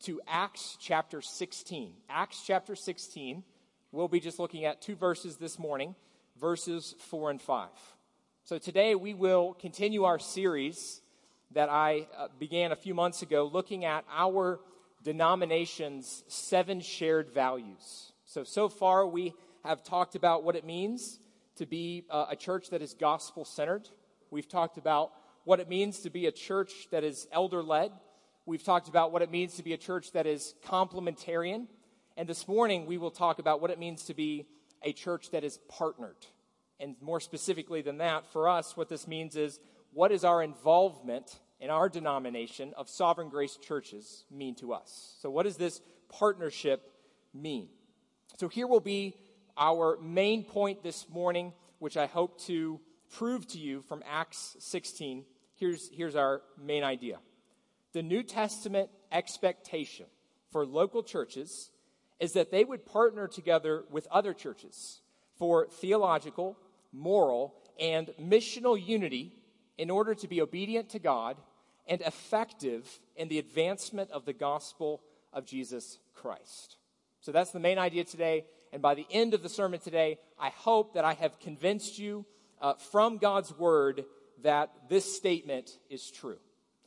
to Acts chapter 16. Acts chapter 16, we'll be just looking at 2 verses this morning, verses 4 and 5. So today we will continue our series that I began a few months ago, looking at our denomination's 7 shared values. So far we have talked about what it means to be a church that is gospel-centered. We've talked about what it means to be a church that is elder-led. We've talked about what it means to be a church that is complementarian. And this morning, we will talk about what it means to be a church that is partnered. And more specifically than that, for us, what this means is, what is our involvement in our denomination of Sovereign Grace churches mean to us? So what does this partnership mean? So here will be our main point this morning, which I hope to prove to you from Acts 16. Here's our main idea. The New Testament expectation for local churches is that they would partner together with other churches for theological, moral, and missional unity in order to be obedient to God and effective in the advancement of the gospel of Jesus Christ. So that's the main idea today. And by the end of the sermon today, I hope that I have convinced you from God's word that this statement is true.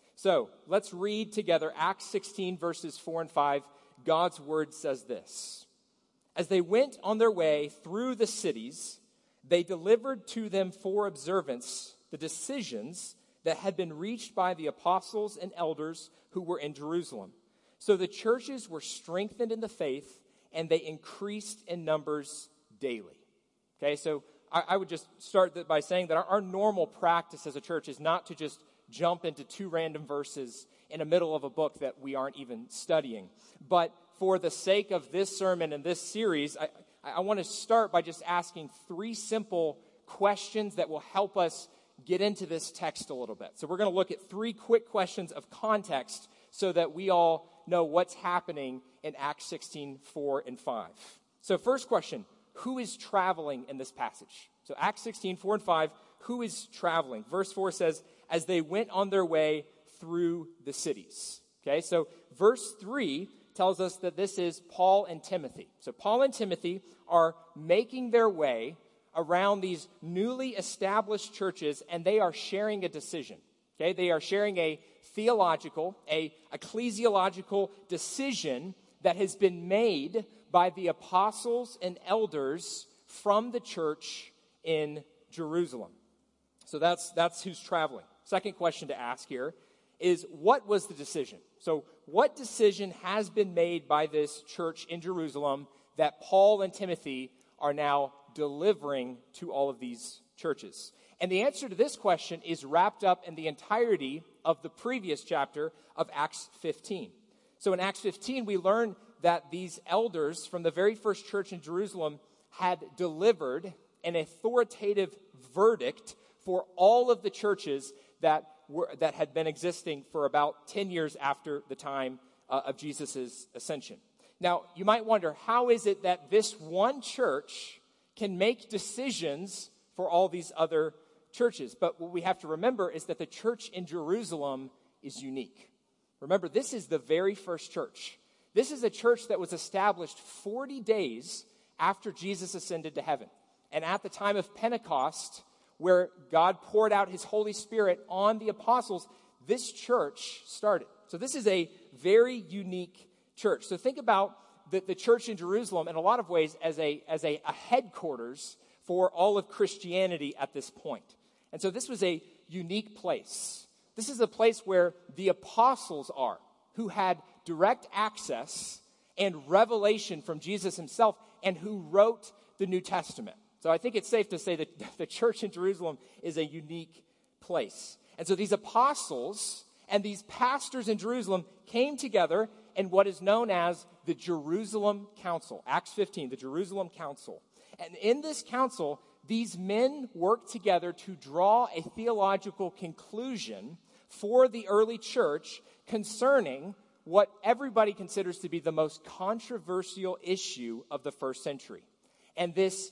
So let's read together Acts 16, verses 4 and 5. God's word says this: As they went on their way through the cities, they delivered to them for observance the decisions that had been reached by the apostles and elders who were in Jerusalem. So the churches were strengthened in the faith, and they increased in numbers daily. Okay, so I would just start by saying that our normal practice as a church is not to just jump into 2 random verses in the middle of a book that we aren't even studying. But for the sake of this sermon and this series, I want to start by just asking 3 simple questions that will help us get into this text a little bit. So we're going to look at 3 quick questions of context so that we all know what's happening in Acts 16, 4 and 5. So first question, who is traveling in this passage? So Acts 16, 4 and 5, who is traveling? Verse 4 says, as they went on their way through the cities. Okay, so verse 3 tells us that this is Paul and Timothy. So Paul and Timothy are making their way around these newly established churches, and they are sharing a decision. Okay, they are sharing a theological, a ecclesiological decision that has been made by the apostles and elders from the church in Jerusalem. So that's who's traveling. Second question to ask here is, what was the decision? So what decision has been made by this church in Jerusalem that Paul and Timothy are now delivering to all of these churches? And the answer to this question is wrapped up in the entirety of the previous chapter of Acts 15. So in Acts 15, we learn that these elders from the very first church in Jerusalem had delivered an authoritative verdict for all of the churches that had been existing for about 10 years after the time of Jesus' ascension. Now, you might wonder, how is it that this one church can make decisions for all these other churches? But what we have to remember is that the church in Jerusalem is unique. Remember, this is the very first church. This is a church that was established 40 days after Jesus ascended to heaven. And at the time of Pentecost, where God poured out his Holy Spirit on the apostles, this church started. So this is a very unique church. So think about the church in Jerusalem in a lot of ways as a headquarters for all of Christianity at this point. And so this was a unique place. This is a place where the apostles are, who had direct access and revelation from Jesus himself, and who wrote the New Testament. So I think it's safe to say that the church in Jerusalem is a unique place. And so these apostles and these pastors in Jerusalem came together in what is known as the Jerusalem Council. Acts 15, the Jerusalem Council. And in this council, these men worked together to draw a theological conclusion for the early church concerning what everybody considers to be the most controversial issue of the first century. And this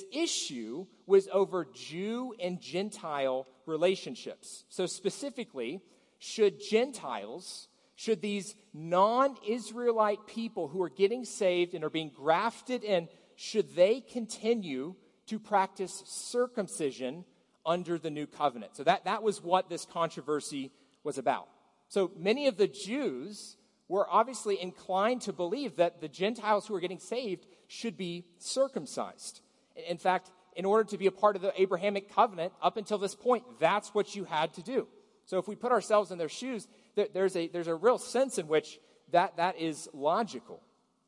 issue was over Jew and Gentile relationships. So specifically, should Gentiles Should these non-Israelite people who are getting saved and are being grafted in, should they continue to practice circumcision under the new covenant? So that was what this controversy was about. So many of the Jews were obviously inclined to believe that the Gentiles who were getting saved should be circumcised. In fact, in order to be a part of the Abrahamic covenant, up until this point, that's what you had to do. So if we put ourselves in their shoes, there's a real sense in which that is logical.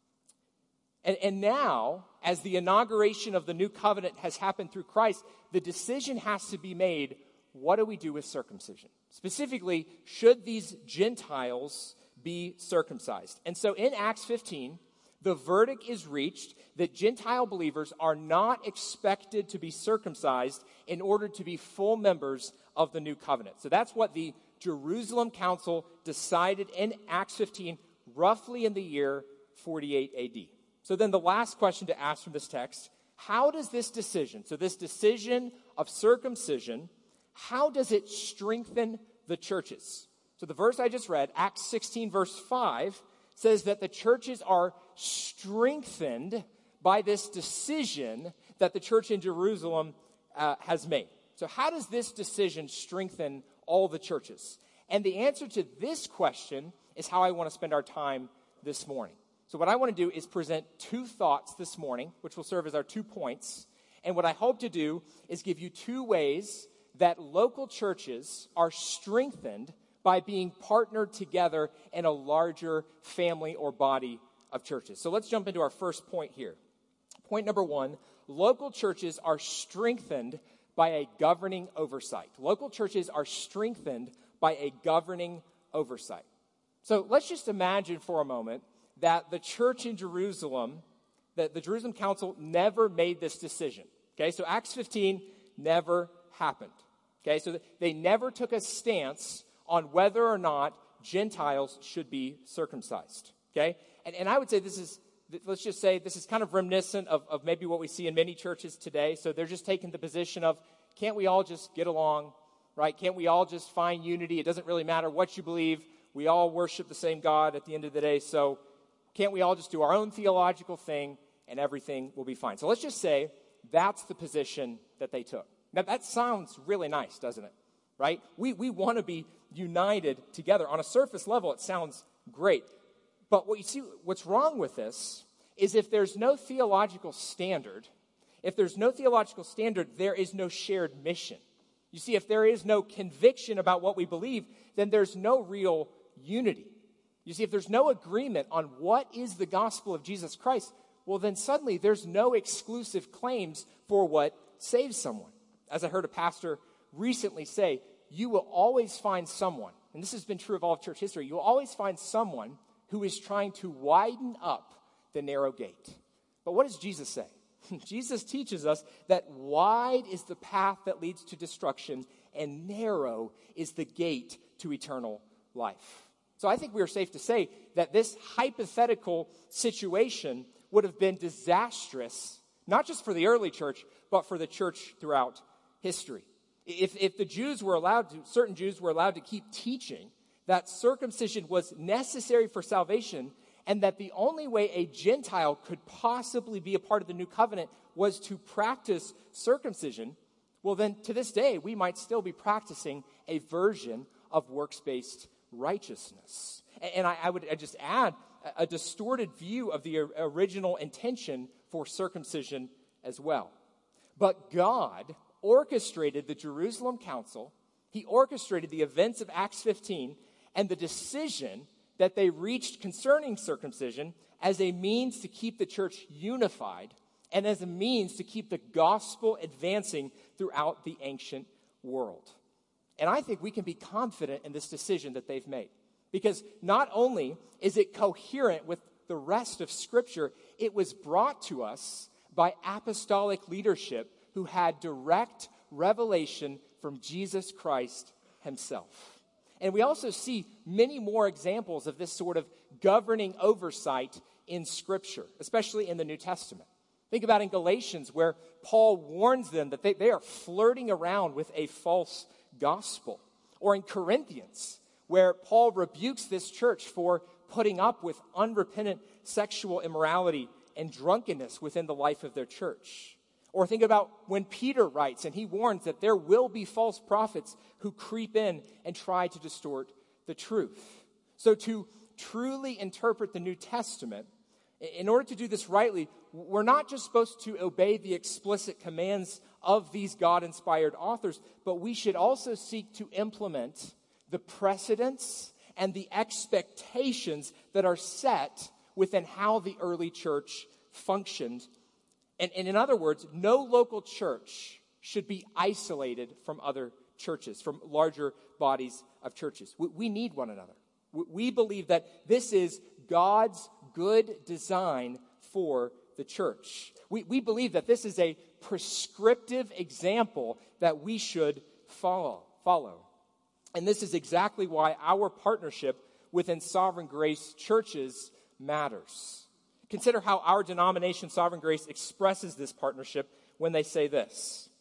And now, as the inauguration of the new covenant has happened through Christ, the decision has to be made, what do we do with circumcision? Specifically, should these Gentiles be circumcised? And so in Acts 15, the verdict is reached that Gentile believers are not expected to be circumcised in order to be full members of the new covenant. So that's what the Jerusalem Council decided in Acts 15, roughly in the year 48 AD. So then the last question to ask from this text, how does this decision, so this decision of circumcision, how does it strengthen the churches? So the verse I just read, Acts 16, verse 5, says that the churches are strengthened by this decision that the church in Jerusalem has made. So how does this decision strengthen all the churches? And the answer to this question is how I want to spend our time this morning. So what I want to do is present two thoughts this morning, which will serve as our 2 points. And what I hope to do is give you 2 ways that local churches are strengthened by being partnered together in a larger family or body of churches. So let's jump into our first point here. Point number 1, local churches are strengthened by a governing oversight. Local churches are strengthened by a governing oversight. So let's just imagine for a moment that the church in Jerusalem, that the Jerusalem Council never made this decision. Okay, so Acts 15 never happened. Okay, so they never took a stance on whether or not Gentiles should be circumcised. Okay, and I would say let's just say this is kind of reminiscent of maybe what we see in many churches today. So they're just taking the position of, can't we all just get along, right? Can't we all just find unity? It doesn't really matter what you believe. We all worship the same God at the end of the day. So can't we all just do our own theological thing and everything will be fine? So let's just say that's the position that they took. Now that sounds really nice, doesn't it? Right? We want to be united together. On a surface level, it sounds great. But what's wrong with this is if there's no theological standard, there is no shared mission. You see, if there is no conviction about what we believe, then there's no real unity. You see, if there's no agreement on what is the gospel of Jesus Christ, well, then suddenly there's no exclusive claims for what saves someone. As I heard a pastor recently say, you will always find someone, and this has been true of all of church history, you will always find someone who is trying to widen up the narrow gate. But what does Jesus say? Jesus teaches us that wide is the path that leads to destruction, and narrow is the gate to eternal life. So I think we are safe to say that this hypothetical situation would have been disastrous, not just for the early church, but for the church throughout history. If the Jews were certain Jews were allowed to keep teaching that circumcision was necessary for salvation, and that the only way a Gentile could possibly be a part of the new covenant was to practice circumcision, well then to this day we might still be practicing a version of works-based righteousness. And I would just add a distorted view of the original intention for circumcision as well. But God orchestrated the Jerusalem Council, he orchestrated the events of Acts 15 and the decision that they reached concerning circumcision as a means to keep the church unified and as a means to keep the gospel advancing throughout the ancient world. And I think we can be confident in this decision that they've made, because not only is it coherent with the rest of Scripture, it was brought to us by apostolic leadership who had direct revelation from Jesus Christ himself. And we also see many more examples of this sort of governing oversight in Scripture, especially in the New Testament. Think about in Galatians, where Paul warns them that they are flirting around with a false gospel. Or in Corinthians, where Paul rebukes this church for putting up with unrepentant sexual immorality and drunkenness within the life of their church. Or think about when Peter writes, and he warns that there will be false prophets who creep in and try to distort the truth. So to truly interpret the New Testament, in order to do this rightly, we're not just supposed to obey the explicit commands of these God-inspired authors, but we should also seek to implement the precedents and the expectations that are set within how the early church functioned. And in other words, no local church should be isolated from other churches, from larger bodies of churches. We need one another. We believe that this is God's good design for the church. We believe that this is a prescriptive example that we should follow. And this is exactly why our partnership within Sovereign Grace churches matters. Consider how our denomination, Sovereign Grace, expresses this partnership when they say this: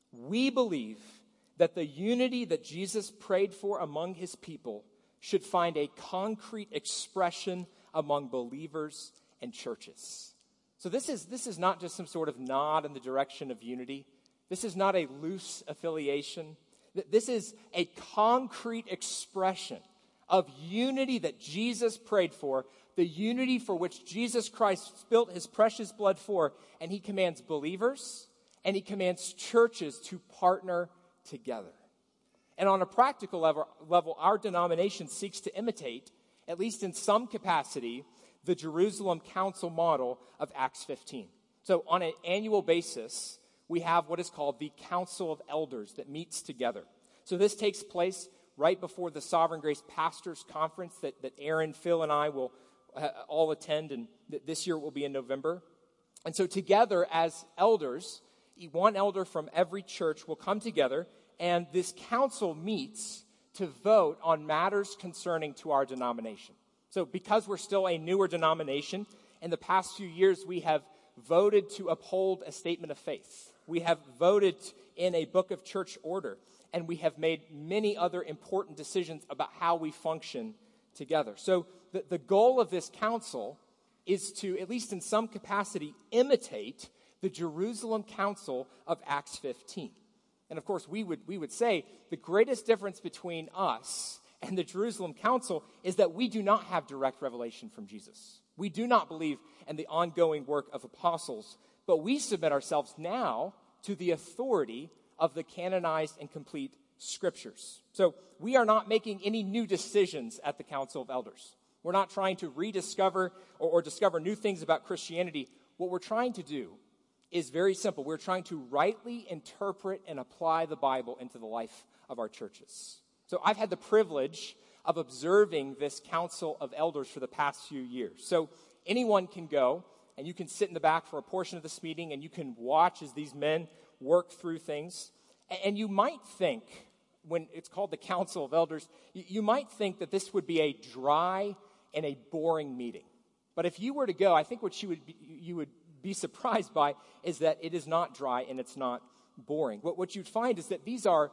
we believe that the unity that Jesus prayed for among his people should find a concrete expression among believers and churches. So this is not just some sort of nod in the direction of unity. This is not a loose affiliation. This is a concrete expression of unity that Jesus prayed for, the unity for which Jesus Christ spilt his precious blood for, and he commands believers and he commands churches to partner together. And on a practical level, our denomination seeks to imitate, at least in some capacity, the Jerusalem Council model of Acts 15. So on an annual basis, we have what is called the Council of Elders that meets together. So this takes place right before the Sovereign Grace Pastors Conference that Aaron, Phil, and I will all attend, and this year it will be in November. And so together as elders, one elder from every church will come together, and this council meets to vote on matters concerning to our denomination. So because we're still a newer denomination, in the past few years we have voted to uphold a statement of faith. We have voted in a book of church order, and we have made many other important decisions about how we function together. So the goal of this council is to, at least in some capacity, imitate the Jerusalem Council of Acts 15. And of course, we would say the greatest difference between us and the Jerusalem Council is that we do not have direct revelation from Jesus. We do not believe in the ongoing work of apostles, but we submit ourselves now to the authority of the canonized and complete scriptures. So we are not making any new decisions at the Council of Elders. We're not trying to rediscover or discover new things about Christianity. What we're trying to do is very simple. We're trying to rightly interpret and apply the Bible into the life of our churches. So I've had the privilege of observing this Council of Elders for the past few years. So anyone can go, and you can sit in the back for a portion of this meeting, and you can watch as these men work through things. And you might think, when it's called the Council of Elders, you might think that this would be a dry and a boring meeting. But if you were to go, I think what you would be surprised by is that it is not dry and it's not boring. What you'd find is that these are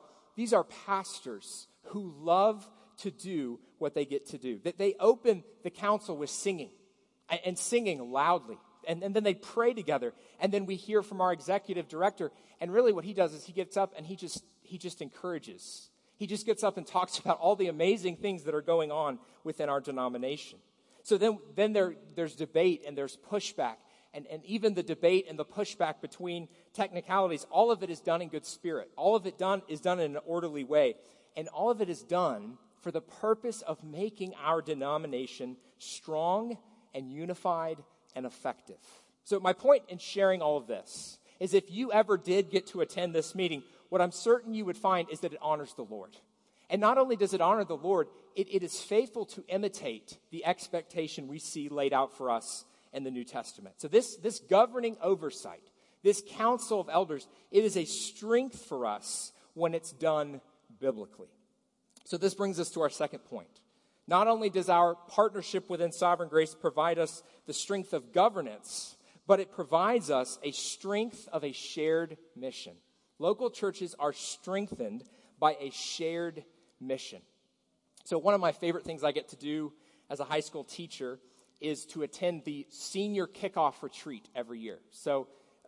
pastors who love to do what they get to do. That they open the council with singing, and singing loudly. And then they pray together. And then we hear from our executive director. And really what he does is he gets up and he just encourages. He just gets up and talks about all the amazing things that are going on within our denomination. So then there's debate and there's pushback. And even the debate and the pushback between technicalities, all of it is done in good spirit. All of it is done in an orderly way. And all of it is done for the purpose of making our denomination strong and unified and effective. So my point in sharing all of this is if you ever did get to attend this meeting, what I'm certain you would find is that it honors the Lord. And not only does it honor the Lord, it is faithful to imitate the expectation we see laid out for us in the New Testament. So this governing oversight, this council of elders, it is a strength for us when it's done biblically. So this brings us to our second point. Not only does our partnership within Sovereign Grace provide us the strength of governance, but it provides us a strength of a shared mission. Local churches are strengthened by a shared mission. So one of my favorite things I get to do as a high school teacher is to attend the senior kickoff retreat every year. So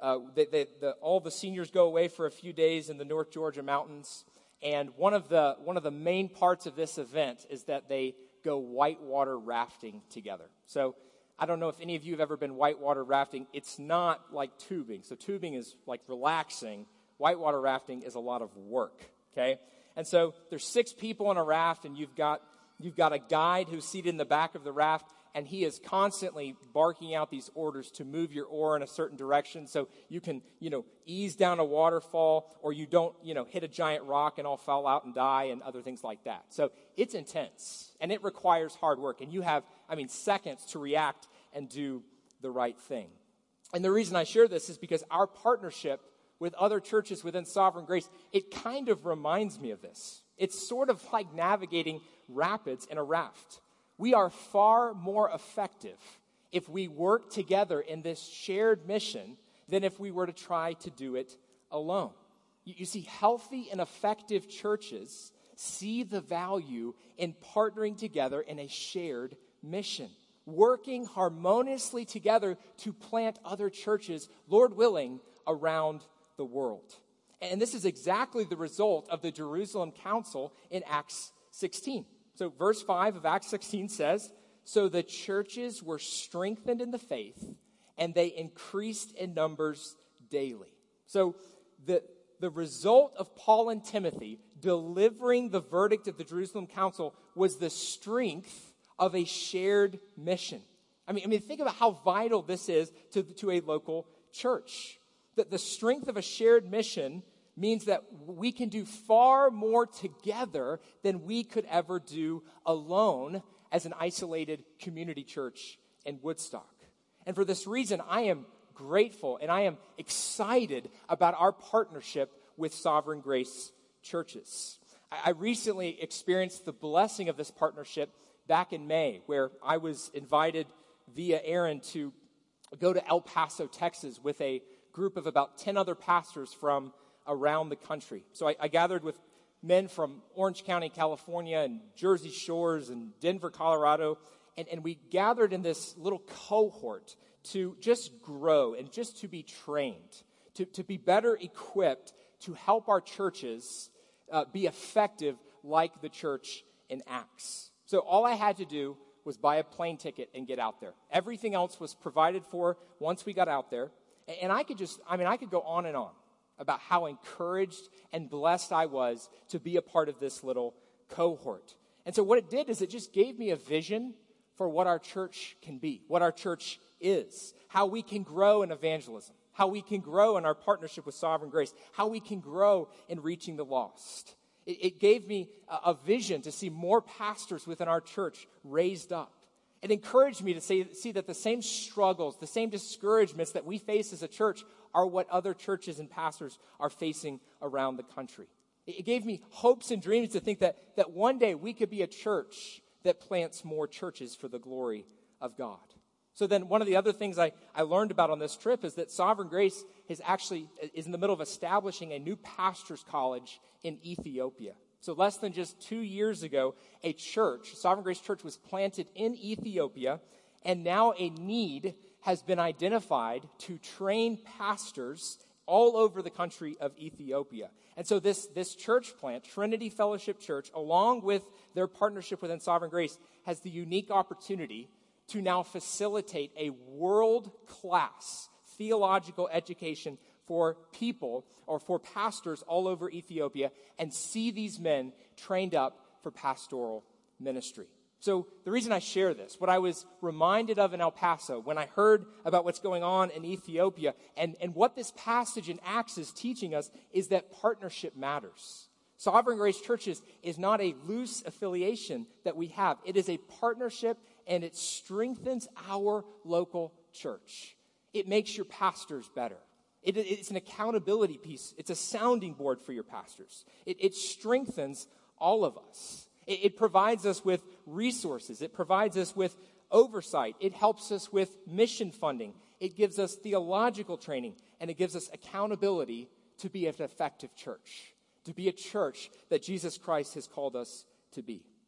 all the seniors go away for a few days in the North Georgia mountains, and one of the main parts of this event is that they go whitewater rafting together. So I don't know if any of you have ever been whitewater rafting. It's not like tubing. So tubing is like relaxing. Whitewater rafting is a lot of work, okay? And so there's 6 people on a raft, and you've got a guide who's seated in the back of the raft, and he is constantly barking out these orders to move your oar in a certain direction so you can, ease down a waterfall, or you don't, hit a giant rock and all fall out and die and other things like that. So it's intense, and it requires hard work, and you have, seconds to react and do the right thing. And the reason I share this is because our partnership with other churches within Sovereign Grace, it kind of reminds me of this. It's sort of like navigating rapids in a raft. We are far more effective if we work together in this shared mission than if we were to try to do it alone. You see, healthy and effective churches see the value in partnering together in a shared mission, working harmoniously together to plant other churches, Lord willing, around the world. And this is exactly the result of the Jerusalem Council in Acts 16. So verse 5 of Acts 16 says, "So the churches were strengthened in the faith, and they increased in numbers daily." So the result of Paul and Timothy delivering the verdict of the Jerusalem Council was the strength of a shared mission. Think about how vital this is to a local church. That the strength of a shared mission means that we can do far more together than we could ever do alone as an isolated community church in Woodstock. And for this reason, I am grateful and I am excited about our partnership with Sovereign Grace churches. I recently experienced the blessing of this partnership back in May, where I was invited via Aaron to go to El Paso, Texas, with a group of about 10 other pastors from around the country. So I gathered with men from Orange County, California, and Jersey Shores, and Denver, Colorado, and we gathered in this little cohort to just grow and just to be trained, to be better equipped to help our churches be effective like the church in Acts. So all I had to do was buy a plane ticket and get out there. Everything else was provided for once we got out there. And I could go on and on about how encouraged and blessed I was to be a part of this little cohort. And so what it did is it just gave me a vision for what our church can be, what our church is, how we can grow in evangelism, how we can grow in our partnership with Sovereign Grace, how we can grow in reaching the lost. It gave me a vision to see more pastors within our church raised up. It encouraged me to see that the same struggles, the same discouragements that we face as a church are what other churches and pastors are facing around the country. It gave me hopes and dreams to think that one day we could be a church that plants more churches for the glory of God. So then one of the other things I learned about on this trip is that Sovereign Grace is in the middle of establishing a new pastor's college in Ethiopia. So less than just 2 years ago, a church, Sovereign Grace Church, was planted in Ethiopia, and now a need has been identified to train pastors all over the country of Ethiopia. And so this church plant, Trinity Fellowship Church, along with their partnership within Sovereign Grace, has the unique opportunity to now facilitate a world-class theological education for people or for pastors all over Ethiopia and see these men trained up for pastoral ministry. So the reason I share this, what I was reminded of in El Paso when I heard about what's going on in Ethiopia and what this passage in Acts is teaching us is that partnership matters. Sovereign Grace Churches is not a loose affiliation that we have. It is a partnership, and it strengthens our local church. It makes your pastors better. It's an accountability piece. It's a sounding board for your pastors. It strengthens all of us. It provides us with resources. It provides us with oversight. It helps us with mission funding. It gives us theological training, and it gives us accountability to be an effective church, to be a church that Jesus Christ has called us to be.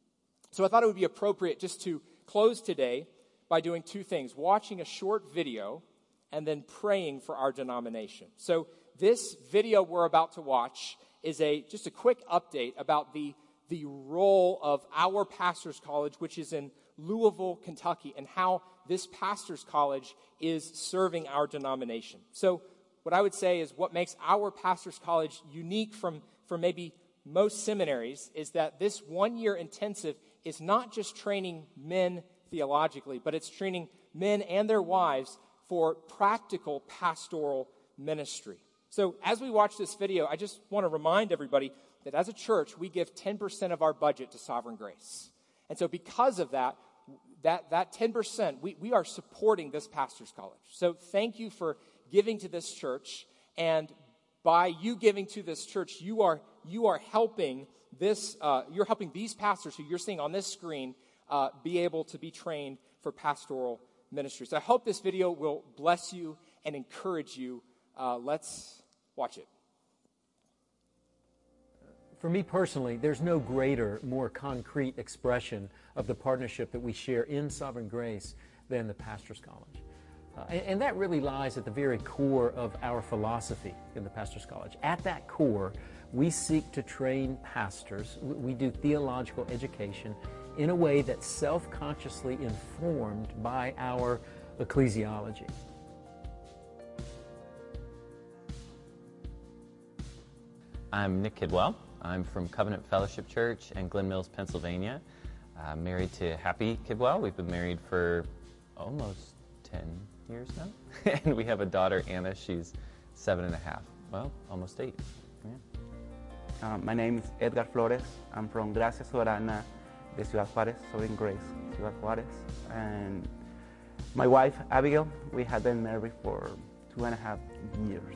So I thought it would be appropriate just to close today by doing two things: watching a short video and then praying for our denomination. So this video we're about to watch is just a quick update about the role of our pastor's college, which is in Louisville, Kentucky, and how this pastor's college is serving our denomination. So what I would say is what makes our pastor's college unique from maybe most seminaries is that this one-year intensive is not just training men theologically, but it's training men and their wives for practical pastoral ministry. So as we watch this video, I just want to remind everybody that as a church, we give 10% of our budget to Sovereign Grace. And so because of that 10%, we are supporting this pastor's college. So thank you for giving to this church, and by you giving to this church, you are helping you're helping these pastors who you're seeing on this screen be able to be trained for pastoral ministry. So I hope this video will bless you and encourage you. Let's watch it. For me personally, there's no greater, more concrete expression of the partnership that we share in Sovereign Grace than the Pastor's College. And that really lies at the very core of our philosophy in the Pastor's College. At that core, we seek to train pastors. We do theological education in a way that's self-consciously informed by our ecclesiology. I'm Nick Kidwell. I'm from Covenant Fellowship Church in Glen Mills, Pennsylvania. I'm married to Happy Kidwell. We've been married for almost 10 years now. And we have a daughter, Anna. She's 7.5. Well, almost 8. Yeah. My name is Edgar Flores. I'm from Gracia Soberana de Ciudad Juárez, Sovereign Grace, Ciudad Juárez. And my wife, Abigail, we had been married for 2.5 years.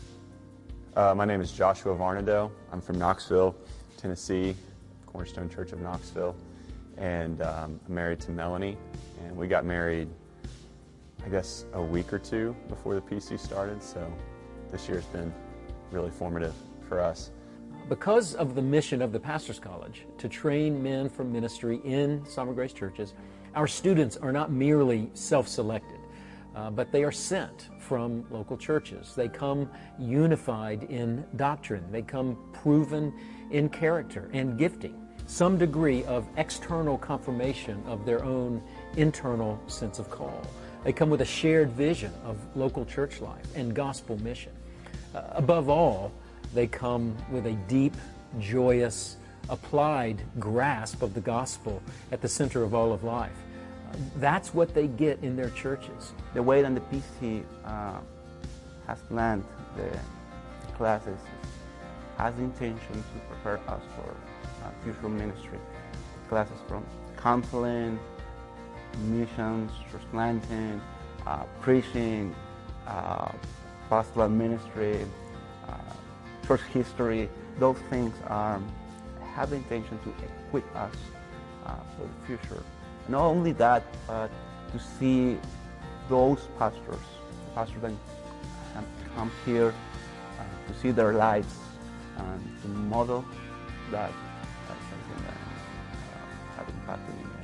My name is Joshua Varnado. I'm from Knoxville, Tennessee, Cornerstone Church of Knoxville. And I'm married to Melanie. And we got married, I guess, a week or two before the PC started. So this year's been really formative for us. Because of the mission of the Pastor's College to train men for ministry in Sovereign Grace churches, our students are not merely self-selected, but they are sent from local churches. They come unified in doctrine. They come proven in character and gifting, some degree of external confirmation of their own internal sense of call. They come with a shared vision of local church life and gospel mission. Above all, they come with a deep, joyous, applied grasp of the gospel at the center of all of life. That's what they get in their churches. The way that the PC has planned the classes has the intention to prepare us for future ministry. Classes from counseling, missions, church planting, preaching, pastoral ministry, church history. Those things have the intention to equip us for the future. Not only that, but to see those pastors that have come here, to see their lives and to model that as something that have impacted me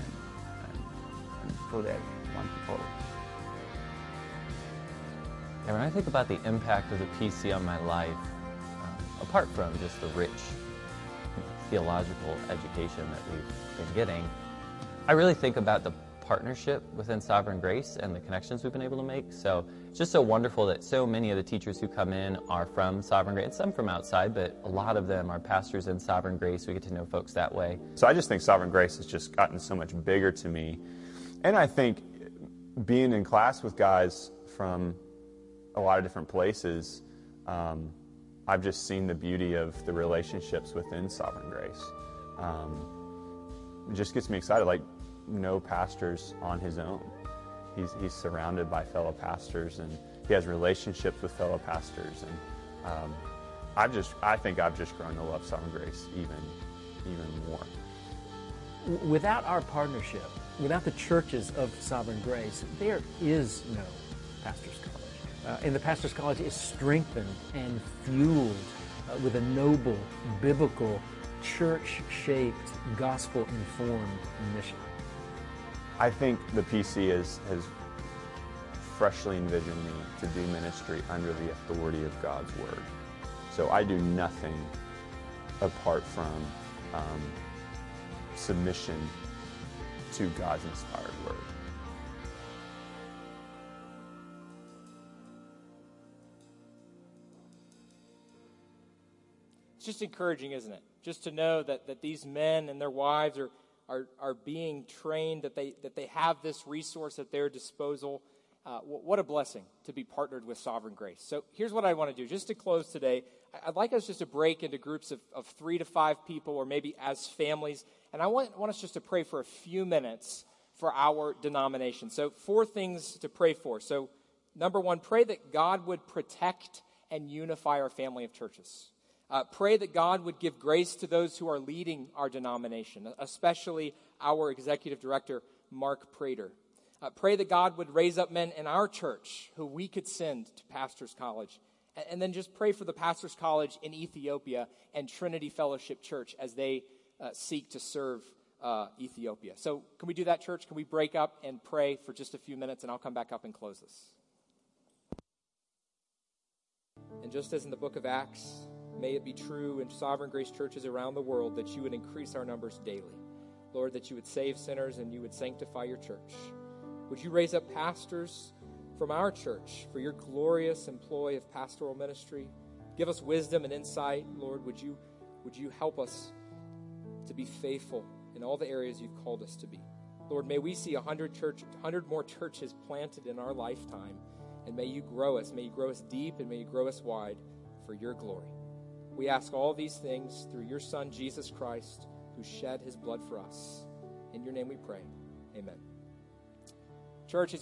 and so they want to follow. And when I think about the impact of the PC on my life, apart from just the rich theological education that we've been getting, I really think about the partnership within Sovereign Grace and the connections we've been able to make. So it's just so wonderful that so many of the teachers who come in are from Sovereign Grace, and some from outside, but a lot of them are pastors in Sovereign Grace. We get to know folks that way. So I just think Sovereign Grace has just gotten so much bigger to me. And I think being in class with guys from a lot of different places, I've just seen the beauty of the relationships within Sovereign Grace. It just gets me excited. Like, no pastor's on his own. He's surrounded by fellow pastors, and he has relationships with fellow pastors. And I think I've just grown to love Sovereign Grace even more. Without our partnership, without the churches of Sovereign Grace, there is no Pastor's College. And the Pastor's College is strengthened and fueled with a noble biblical church-shaped, gospel-informed mission? I think the PC has freshly envisioned me to do ministry under the authority of God's Word. So I do nothing apart from submission to God's inspired Word. It's just encouraging, isn't it? Just to know that these men and their wives are being trained, that they have this resource at their disposal. What a blessing to be partnered with Sovereign Grace. So here's what I want to do. Just to close today, I'd like us just to break into groups of 3 to 5 people, or maybe as families. And I want us just to pray for a few minutes for our denomination. So 4 things to pray for. So number 1, pray that God would protect and unify our family of churches. Pray that God would give grace to those who are leading our denomination, especially our executive director, Mark Prater. Pray that God would raise up men in our church who we could send to Pastors College. And then just pray for the Pastors College in Ethiopia and Trinity Fellowship Church as they seek to serve Ethiopia. So can we do that, church? Can we break up and pray for just a few minutes, and I'll come back up and close this. And just as in the book of Acts, may it be true in Sovereign Grace churches around the world that you would increase our numbers daily. Lord, that you would save sinners and you would sanctify your church. Would you raise up pastors from our church for your glorious employ of pastoral ministry? Give us wisdom and insight, Lord. Would you help us to be faithful in all the areas you've called us to be? Lord, may we see 100 more churches planted in our lifetime, and may you grow us. May you grow us deep, and may you grow us wide for your glory. We ask all these things through your Son, Jesus Christ, who shed his blood for us. In your name we pray. Amen. Church,